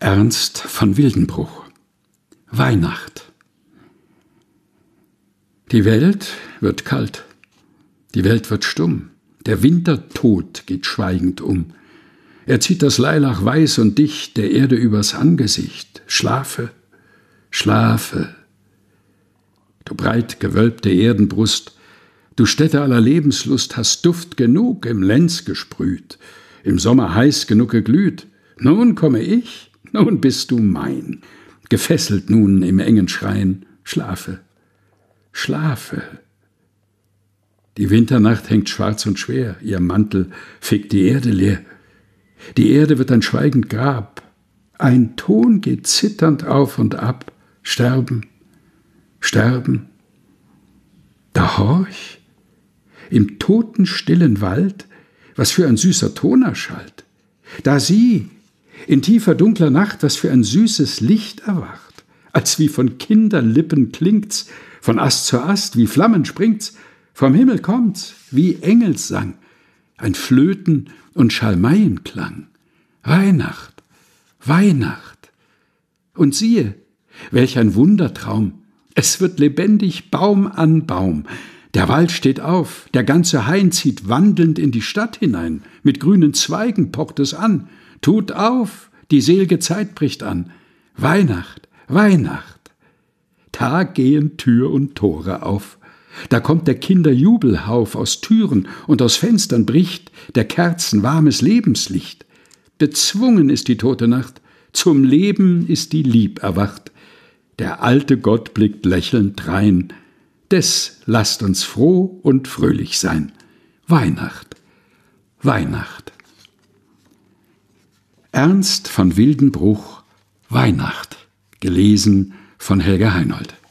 Ernst von Wildenbruch. Weihnacht. Die Welt wird kalt, die Welt wird stumm, der Wintertod geht schweigend um. Er zieht das Leilach weiß und dicht der Erde übers Angesicht. Schlafe, schlafe. Du breit gewölbte Erdenbrust, du Stätte aller Lebenslust, hast Duft genug im Lenz gesprüht, im Sommer heiß genug geglüht. Nun komme ich, nun bist du mein, gefesselt nun im engen Schrein. Schlafe, schlafe. Die Winternacht hängt schwarz und schwer, ihr Mantel fegt die Erde leer. Die Erde wird ein schweigend Grab, ein Ton geht zitternd auf und ab. Sterben, sterben. Da horch, im totenstillen Wald, was für ein süßer Ton erschallt. Da sieh, in tiefer dunkler Nacht, was für ein süßes Licht erwacht. Als wie von Kinderlippen klingt's, von Ast zu Ast, wie Flammen springt's, vom Himmel kommt's, wie Engelssang, ein Flöten- und Schalmeienklang. Weihnacht, Weihnacht. Und siehe, welch ein Wundertraum, es wird lebendig Baum an Baum. Der Wald steht auf, der ganze Hain zieht wandelnd in die Stadt hinein, mit grünen Zweigen pocht es an. Tut auf, die sel'ge Zeit bricht an. Weihnacht, Weihnacht. Da gehen Tür und Tore auf. Da kommt der Kinder Jubelhauf, aus Türen und aus Fenstern bricht der Kerzen warmes Lebenslicht. Bezwungen ist die tote Nacht, zum Leben ist die Lieb erwacht. Der alte Gott blickt lächelnd drein, des lasst uns froh und fröhlich sein. Weihnacht, Weihnacht. Ernst von Wildenbruch, Weihnacht, gelesen von Helga Heinold.